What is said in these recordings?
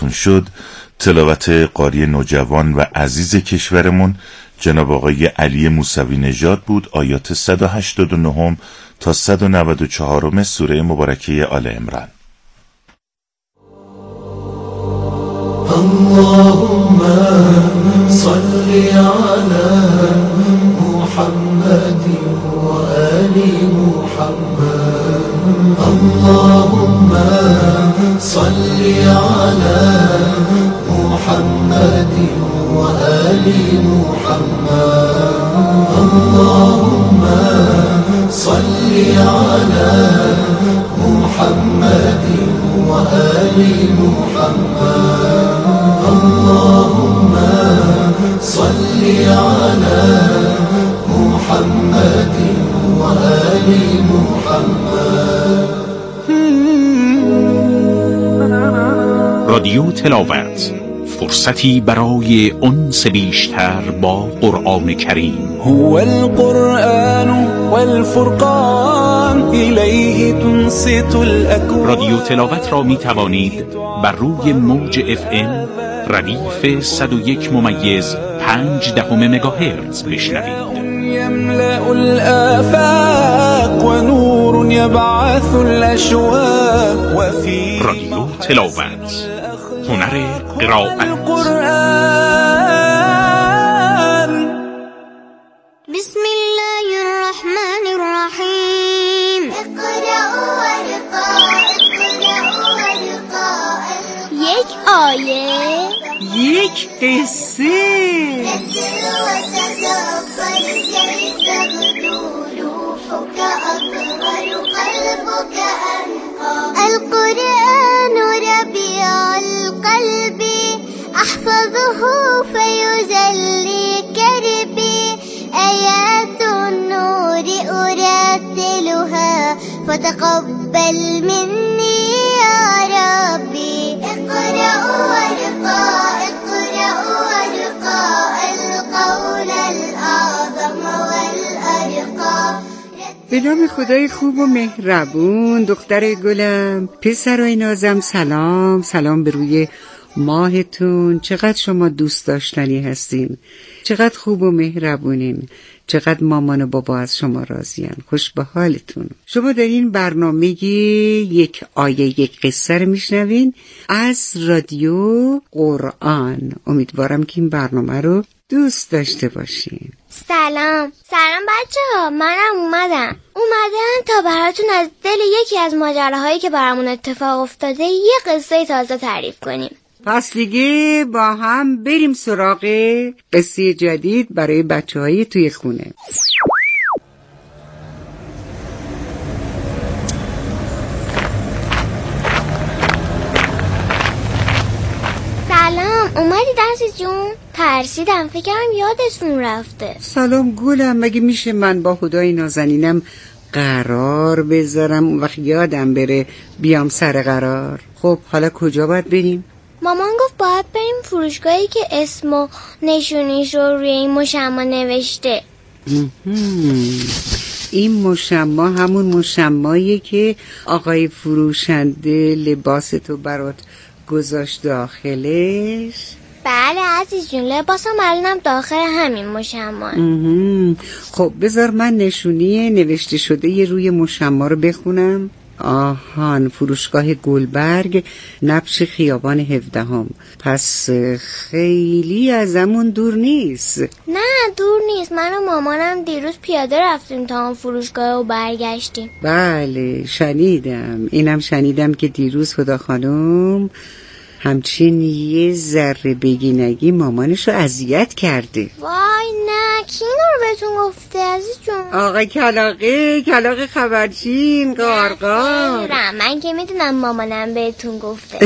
خدمتتون شد تلاوت قاری نوجوان و عزیز کشورمون جناب آقای علی موسوی نژاد بود. آیات 189 تا 194 سوره مبارکه آل عمران. اللهم صل على محمد وآل محمد. اللهم صل على محمد وآل محمد. اللهم صل على محمد وآل محمد. اللهم صل على محمد وآل محمد. رادیو تلاوت، فرصتی برای انس بیشتر با قرآن کریم. هو القرآن والفرقان الیه تنصت الاکوان. رادیو تلاوت را می توانید بر روی موج FM ردیف 101.5 مگاهرتز بشنوید. يملأ الآفاق ونور يبعث الأشواق وفي رادیو تلاوت، هنر قرائت. بسم الله الرحمن الرحیم. اقرأ ورقا. یک آیه، یک قصه. القرآن ربيع القلب أحفظه فيجلي كربي آيات النور أرتلها فتقبل مني يا ربي. اقرأ ورقا القول الأعظم والأرقى. به نام خدای خوب و مهربون. دختر گلم، پسرای نازم، سلام به روی ماهتون. چقدر شما دوست داشتنی هستین، چقدر خوب و مهربونین، چقدر مامان و بابا از شما راضین. خوش به حالتون. شما در این برنامه یک آیه یک قصه رو میشنوین از رادیو قرآن. امیدوارم که این برنامه رو دوست داشته باشین. سلام بچه ها، منم اومدم تا براتون از دل یکی از ماجراهایی که برامون اتفاق افتاده یه قصه تازه تعریف کنیم. پس دیگه با هم بریم سراغ قصه جدید برای بچه‌های توی خونه. سلام، اومدی دنسی جون؟ ترسیدم، فکرم یادتون رفته. سلام گلم، مگه میشه من با خدای نازنینم قرار بذارم اون وقت یادم بره بیام سر قرار؟ خب حالا کجا باید بریم؟ مامان گفت باید بریم فروشگاهی که اسم و نشونیش رو روی این مشمع نوشته. این مشمع همون مشمعیه که آقای فروشنده لباستو برات گذاشت داخلش؟ بله عزیز جون، لباسم الانم داخل همین مشمع. خب بذار من نشونی نوشته شده یه روی مشمع رو بخونم. آهان، فروشگاه گلبرگ، نبش خیابان 17. پس خیلی ازمون دور نیست. نه دور نیست، من و مامانم دیروز پیاده رفتیم تا اون فروشگاه و برگشتیم. بله شنیدم، اینم شنیدم که دیروز خدا خانم همچین یه ذره بگی مامانشو اذیت کرده. وای نه، کی اینو رو بهتون گفته عزیز جون؟ آقا کلاغه خبرچین قارقار. من که میدونم مامانم بهتون گفته.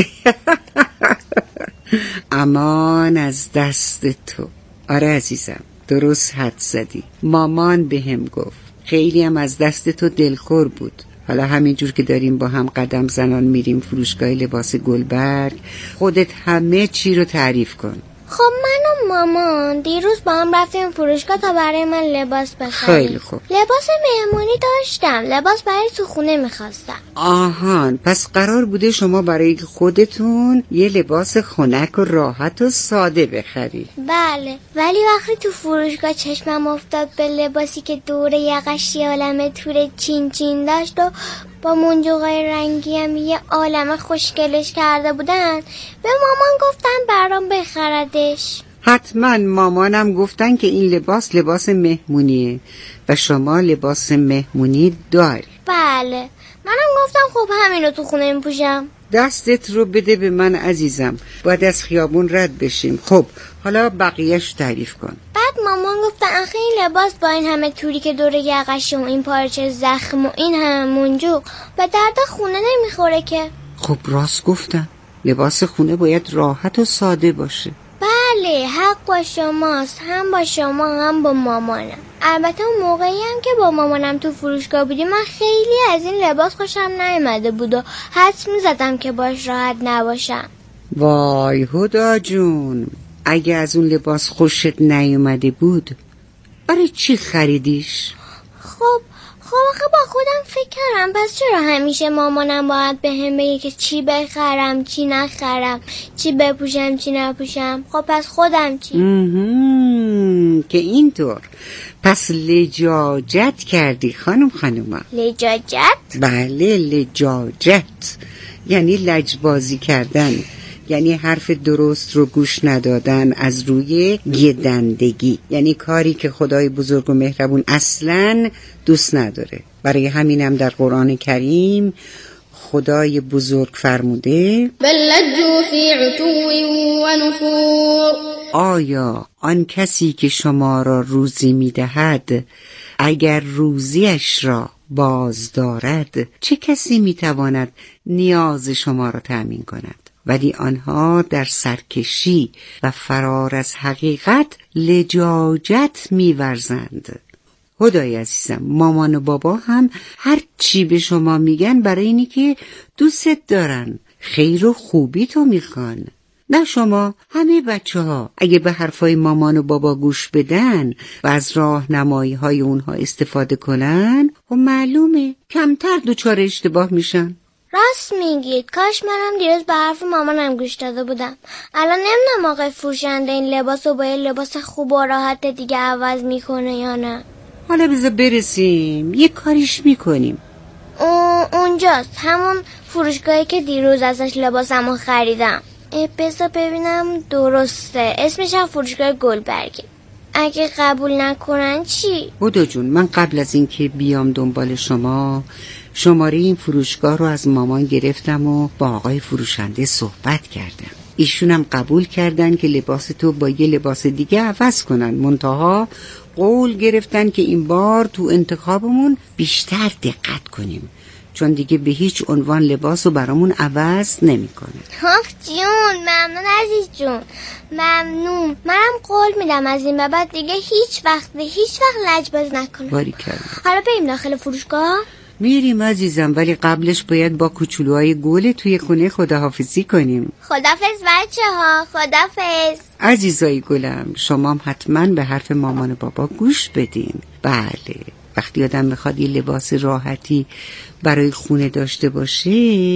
امان از دست تو. آره عزیزم، درست حد زدی. مامان بهم گفت خیلی هم از دست تو دلخور بود. حالا همینجور که داریم با هم قدم زنان میریم فروشگاه لباس گلبرگ، خودت همه چی رو تعریف کن. خب من و مامان دیروز با هم رفتیم فروشگاه تا برای من لباس بخریم. خیلی خوب. لباس مهمونی داشتم، لباس برای تو خونه میخواستم. آهان، پس قرار بوده شما برای خودتون یه لباس خنک و راحت و ساده بخرید. بله، ولی وقتی تو فروشگاه چشمم افتاد به لباسی که دور یقش یه عالمه تور چین چین داشت و با منجوقای رنگی هم یه عالمه خوشگلش کرده بودن، به مامان گفتم برام بخردش. حتما مامانم گفتن که این لباس مهمونیه و شما لباس مهمونی داری. بله، منم گفتم خب همینو تو خونه میپوشم. دستت رو بده به من عزیزم، باید از خیابون رد بشیم. خب حالا بقیهش تعریف کن. بعد مامان گفتن آخه این لباس با این همه توری که دور یقش و این پارچه زخم و این همه منجوق به درد خونه نمیخوره که. خب راست گفتن، لباس خونه باید راحت و ساده باشه. بله، حق با شماست، هم با شما هم با مامانم. البته اون موقعی هم که با مامانم تو فروشگاه بودیم من خیلی از این لباس خوشم نیامده بود و حدس میزدم که باش راحت نباشم. وای هدا جون، اگه از اون لباس خوشت نیومده بود برای چی خریدیش؟ خب آخه با خودم فکر کردم پس چرا همیشه مامانم باید به هم بگه که چی بخرم چی نخرم، چی بپوشم چی نپوشم. خب پس خودم چی؟ که اینطور. پس لجاجت کردی خانوما. لجاجت؟ بله، لجاجت یعنی لجبازی کردن، یعنی حرف درست رو گوش ندادن از روی گدندگی، یعنی کاری که خدای بزرگ و مهربون اصلاً دوست نداره. برای همینم در قرآن کریم خدای بزرگ فرموده بل لجوا فی عتو و نفور. آیا آن کسی که شما را روزی می‌دهد اگر روزیش را باز دارد، چه کسی می‌تواند نیاز شما را تأمین کند؟ ولی آنها در سرکشی و فرار از حقیقت لجاجت می‌ورزند. خدای عزیزم، مامان و بابا هم هر چی به شما میگن برای اینی که دوستت دارن، خیر و خوبی تو میخوان. نه شما، همه بچه ها اگه به حرفای مامان و بابا گوش بدن و از راهنمایی های اونها استفاده کنن، و معلومه کمتر دچار اشتباه میشن. راست میگید، کاش منم دیروز به حرف مامانم گوش داده بودم. الان نمیدونم آقای فروشنده این لباس رو با یه لباس خوب و راحت دیگه عوض میکنه یا نه. حالا بذار برسیم یه کاریش میکنیم. اونجاست، همون فروشگاهی که دیروز ازش لباسمو خریدم. بذار ببینم درسته، اسمش هم فروشگاه گلبرگه. اگه قبول نکنن چی؟ هدا جون، من قبل از اینکه بیام دنبال شما شماره این فروشگاه رو از مامان گرفتم و با آقای فروشنده صحبت کردم. ایشونم قبول کردن که لباس تو با یه لباس دیگه عوض کنن، منتها قول گرفتن که این بار تو انتخابمون بیشتر دقت کنیم، چون دیگه به هیچ عنوان لباس رو برامون عوض نمی کنه. آخ جون، ممنون عزیز جون، ممنون. منم قول میدم از این به بعد دیگه هیچ وقت لجباز نکنم. باریکلا. حالا بریم داخل فروشگاه؟ میریم عزیزم، ولی قبلش باید با کوچولوهای گل توی خونه خداحافظی کنیم. خدافظ بچه ها، خدافظ. عزیزای گلم، شما هم حتما به حرف مامان و بابا گوش بدین. بله، وقتی آدم میخواد یه لباس راحتی برای خونه داشته باشه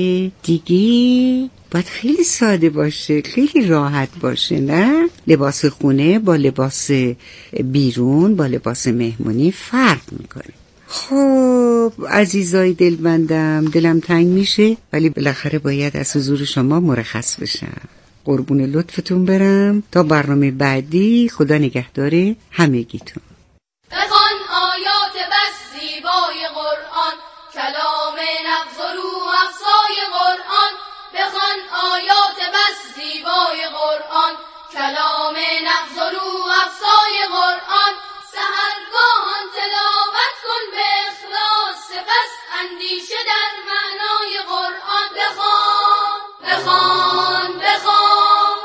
دیگه باید خیلی ساده باشه، خیلی راحت باشه، نه؟ لباس خونه با لباس بیرون با لباس مهمونی فرق میکنه. خب عزیزای دلبندم، دلم تنگ میشه ولی بالاخره باید از حضور شما مرخص بشم. قربون لطفتون برم تا برنامه بعدی. خدا نگهدار همگیتون. بخوان آیات بس زیبای قرآن، کلام نغز و روح افزای قرآن. بخوان آیات بس زیبای قرآن، کلام نغز و روح افزای قرآن. سحرگاهان تلاوت کن به اخلاص، سپس اندیشه در معنای قرآن. بخوان بخوان بخوان.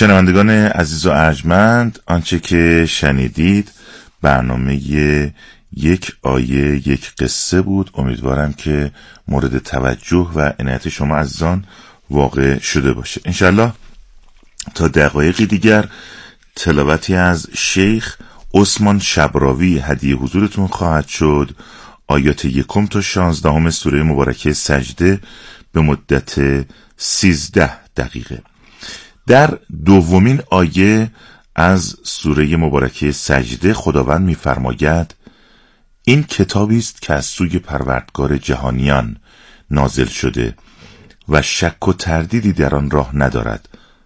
شنوندگان عزیز و ارجمند، آنچه که شنیدید برنامه یک آیه یک قصه بود. امیدوارم که مورد توجه و عنایت شما عزیزان واقع شده باشه. انشالله تا دقایقی دیگر تلاوتی از شیخ عثمان شبراوی هدیه حضورتون خواهد شد. آیات 1 تا 16 سوره مبارکه سجده به مدت 13 دقیقه. در دومین آیه از سوره مبارکه سجده خداوند می‌فرماید این کتابی است که از سوی پروردگار جهانیان نازل شده و شک و تردیدی در آن راه ندارد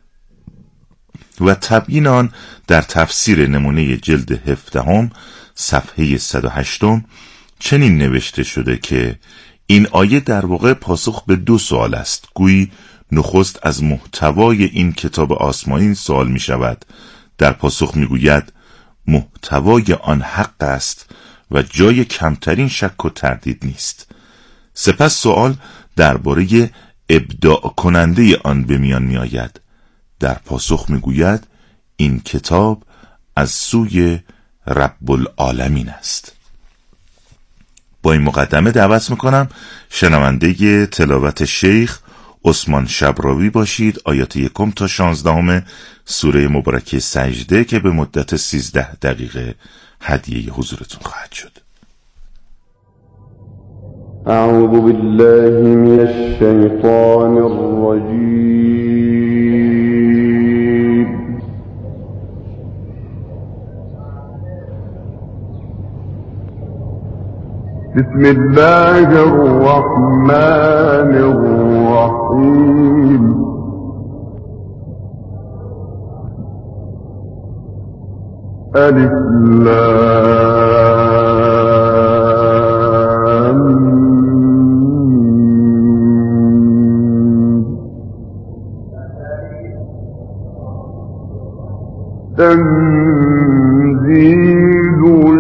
و تبیین آن در تفسیر نمونه جلد 17 صفحه 108 چنین نوشته شده که این آیه در واقع پاسخ به 2 سوال است. گویی نخست از محتوای این کتاب آسمانی سوال می شود. در پاسخ می گوید محتوای آن حق است و جای کمترین شک و تردید نیست. سپس سوال درباره ابداع کننده آن به میان می آید. در پاسخ می گوید این کتاب از سوی رب العالمین است. با این مقدمه دعوت میکنم شنونده تلاوت شیخ عثمان شبراوی باشید. آیات 1 تا 16 سوره مبارکه سجده که به مدت 13 دقیقه هدیه حضورتون خواهد شد. اعوذ بالله من الشیطان الرجیم. بسم الله الرحمن الرحیم. الف لام تنزيل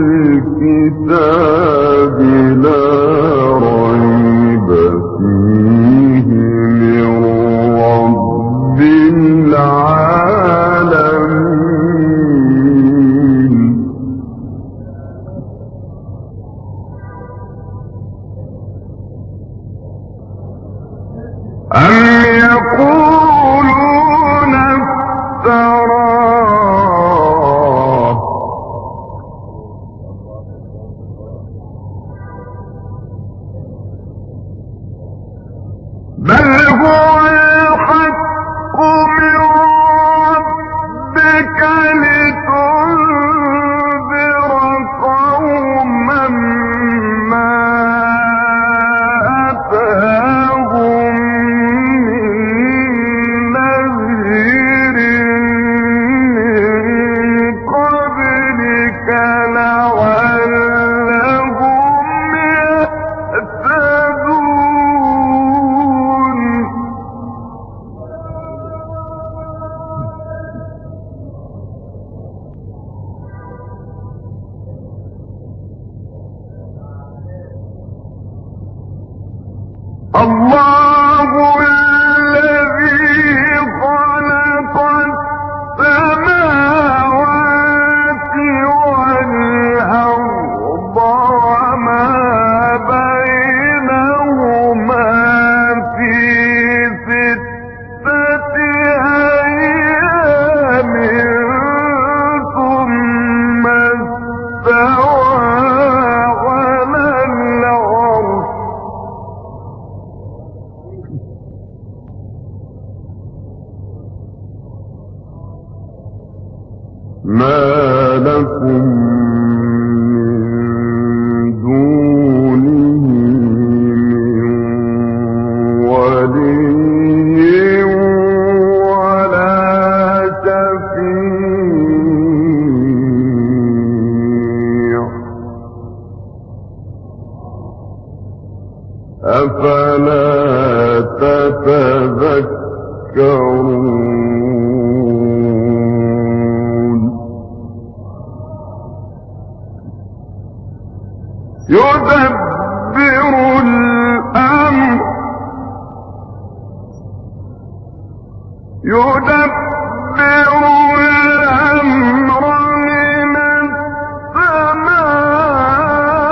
الكتاب لا ريب فيه من رب العالمين. أم يقولون افتراه بل هو الحق من ربك لتنذر قوما ما أتاهم من نذير من قبلك لعلهم يهتدون. الله الذي خلق السماوات والأرض وما بينهما في 6 أيام ثم استوى على العرش. ما لكم من دونه من ولي ولا شفيع أفلا تتذكرون. يدبر الأمر من السماء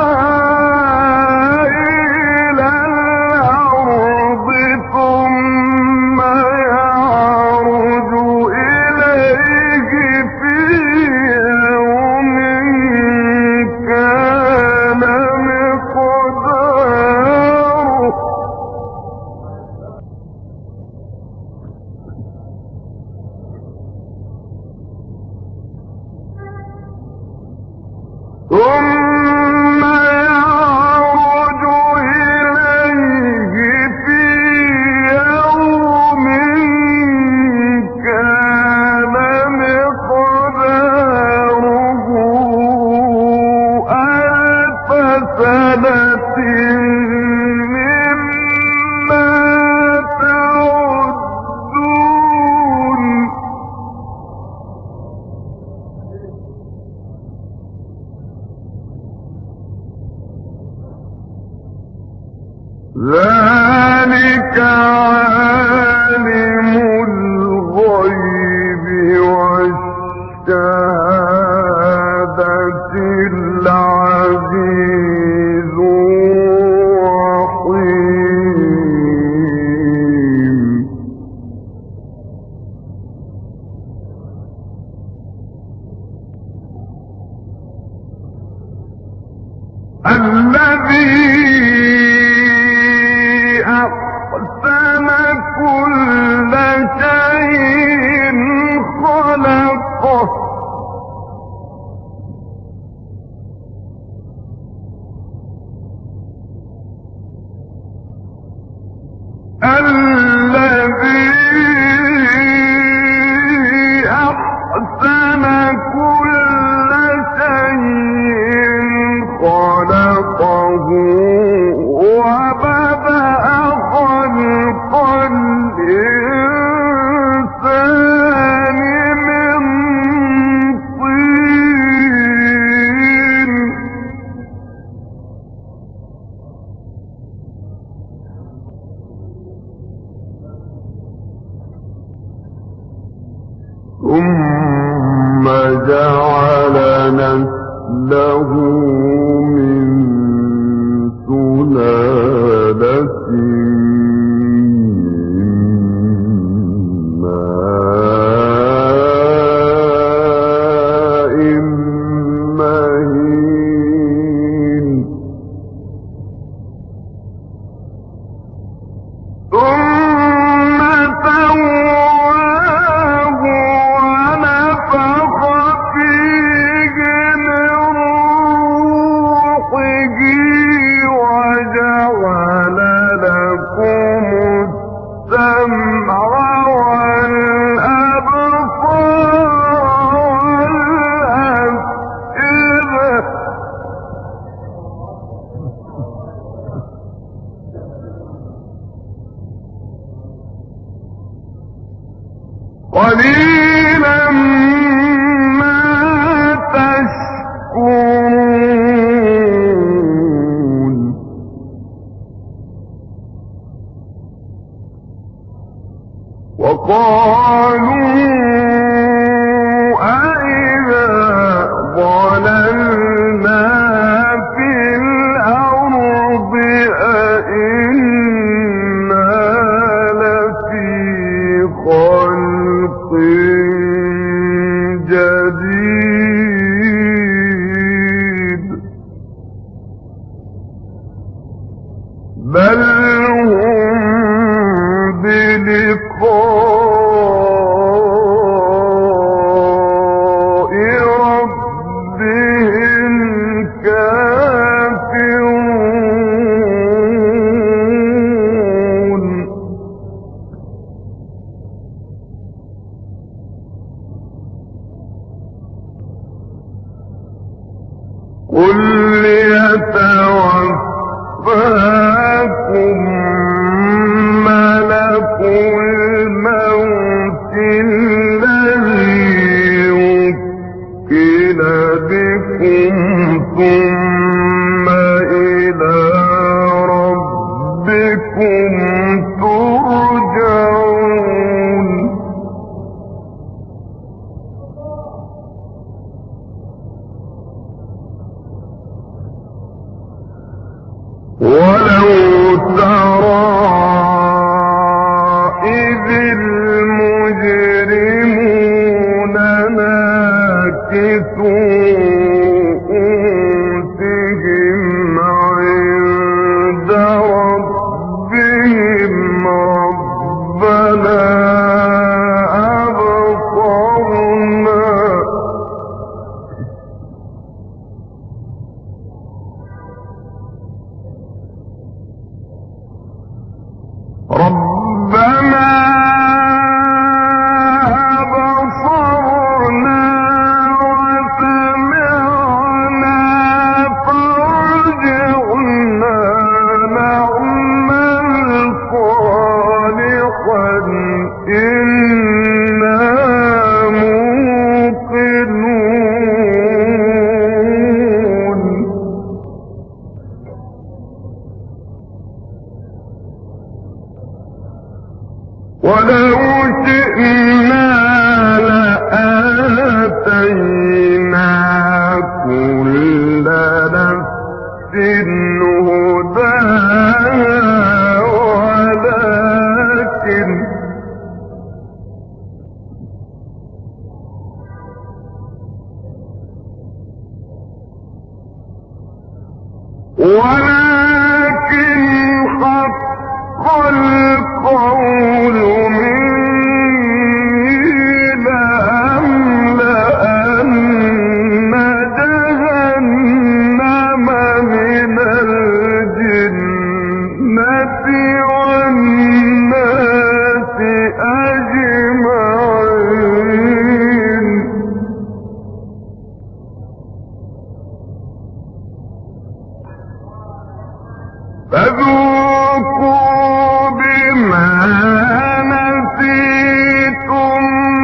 ذلك عالم الغيب والشهادة العزيز الرحيم الذي أحسن كل شيء خلقه الذي أحسن كل شيء خلقه وبدأ خلق الإنسان من طين ثم جعل نسله من سلالة ماء مهين ثم سواه ونفخ فيه من روحه وجعل لكم السمع والأبصار والأفئدة قليلا ما تشكرون وقالوا أئذا ضللنا في الأرض أئنا لفي خلق جديد بل هم بلقاء ربهم كافرون قل يتوفاكم ملك الموت الذي وكل بكم ثم إلى ربكم ترجعون ولو ترى إذ المجرمون ناكسوا رؤوسهم عند ربهم ولو شئنا لآتينا كل نفس هداها ولكن حق القول مني لأملأن جهنم من الجنة والناس أجمعين فذوقوا بما نسيتم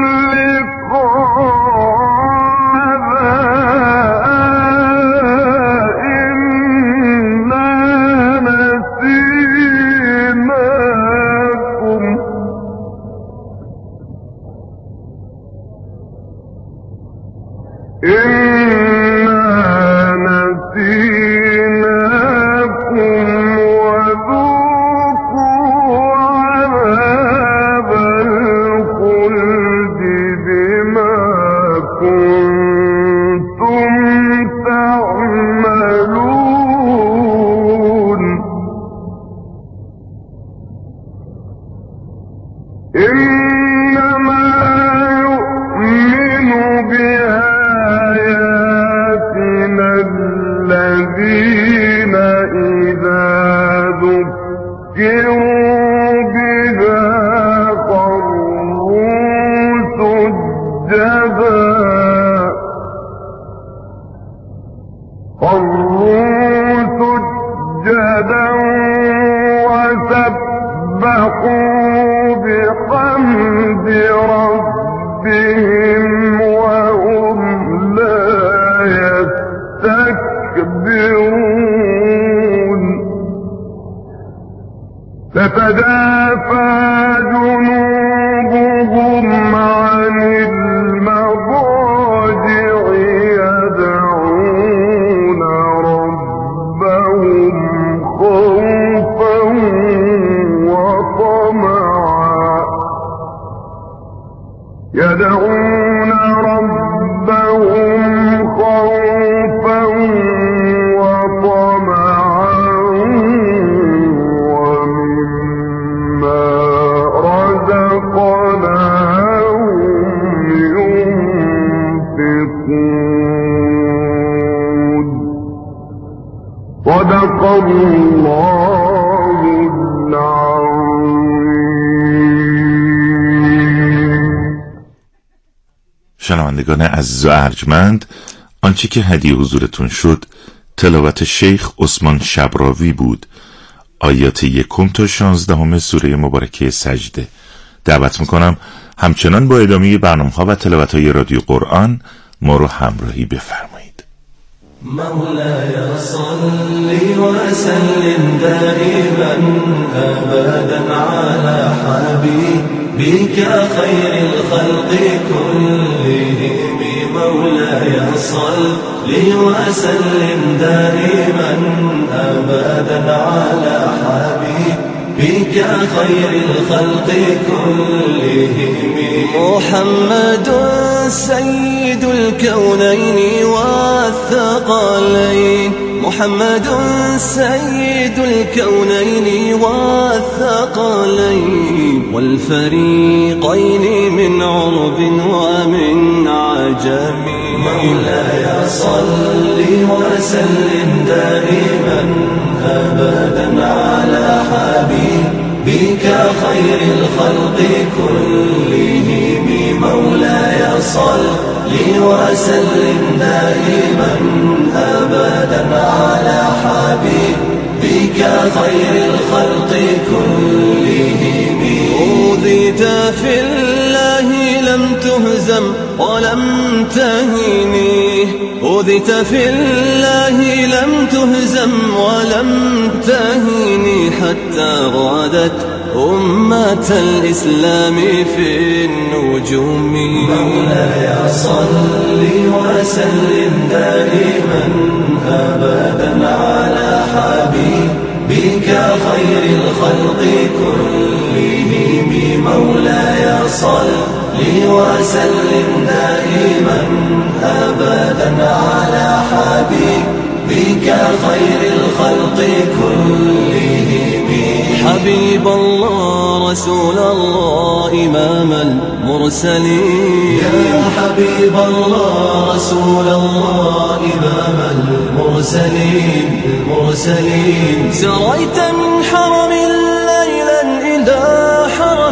لقاء إنا نسيناكم إنما يؤمن بآياتنا الذين إذا ذكروا بها خروا سجدا وسبحوا بحمد ربهم وهم لا يستكبرون تتجافى جنوبهم عن المضاجع يدعون ربهم خوفا وطمعا يدعون ربهم خوفا وطمعا ومما رزقناهم ينفقون صدق الله العظيم. شنوندگان عزیز و ارجمند، آنچه که هدیه حضورتون شد تلاوت شیخ عثمان شبراوی بود، آیات 1 تا 16 سوره مبارکه سجده. دعوت میکنم همچنان با ادامه برنامه‌ها و تلاوت‌های رادیو قرآن ما رو همراهی بفرمایید. مولاي صل وسلم دائما أبدا على حبيبك خير الخلق كلهم مولاي صل وسلم دائما أبدا على حبيبك خير الخلق كلهم محمد سيد الكونين والثقلين محمد سيد الكونين والثقلين والفريقين من عرب ومن عجم مولاي صل وسلم دائما أبدا على حبيبك خير الخلق كلهم مولاي صل وسلم دائما أبدا على حبيبك خير الخلق كلهم أوذيت في الله لم تهزم ولم تهني أوذيت في الله لم تهزم ولم تهني حتى غادت أمة الإسلام في النجوم. مولاي صل وسلم دائما أبدا على حبيبك خير الخلق كلهم. مولاي صل وسلم دائما أبدا على حبيبك خير الخلق كلهم. حبيب الله رسول الله إمام المرسلين. يا حبيب الله رسول الله إمام المرسلين. سريت من حرم ليلا إلى حرم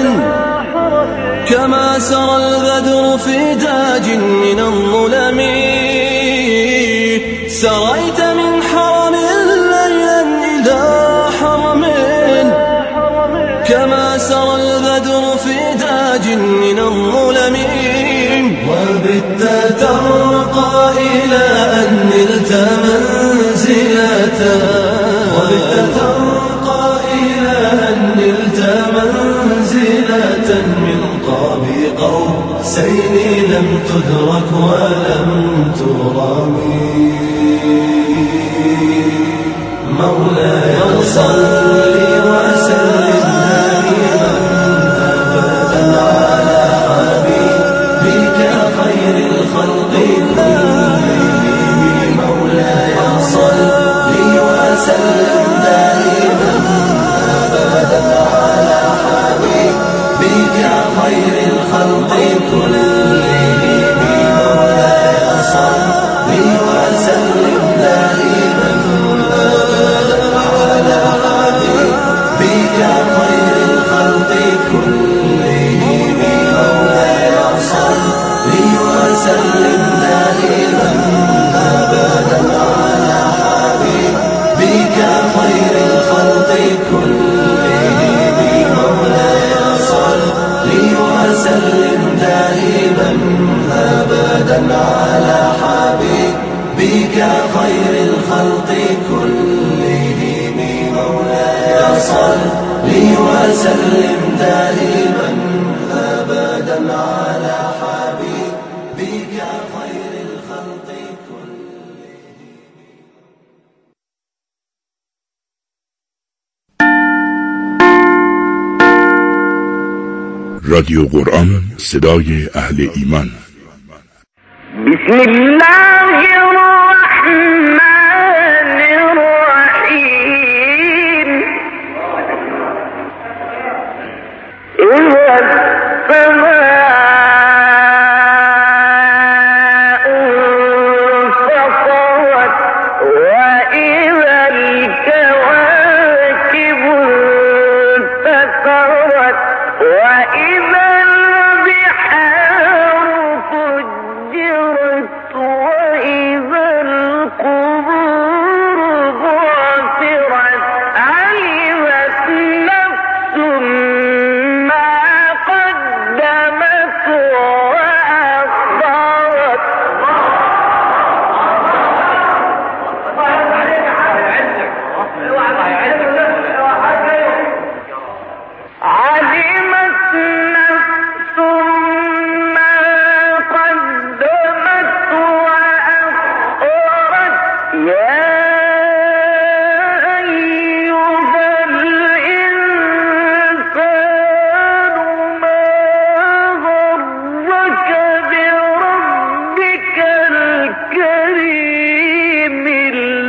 كما سرى البدر في داج من الظلم. سريت من حرم ليلا إلى حرم كما سرى البدر في داج من الظلم. وبت ترقى إلى أن نلت منزلة. وبت ترقى إلى أن نلت منزلة من قاب قوسين لم تدرك ولم ترمي. مولاي صل وسلم دائما أبدا على حبيبك خير الخلق كلهم. مولاي صل وسلم دائما أبدا على حبيبك خير الخلق كلهم. مولاي صل وسلم دائما خير الخلق كلهم. مولاي صل وسلم دائما أبدا على حبيبك خير الخلق كلهم. مولاي صل وسلم دائما أبدا على حبيبك خير الخلق كلهم. مولاي صل وسلم دائما أبدا على حبيبك خير الخلق كلهم. رادیو قرآن، صدای اهل ایمان. بسم الله الرحمن الرحيم. إذا السماء انفطرت وإذا الكواكب انتثرت وإذا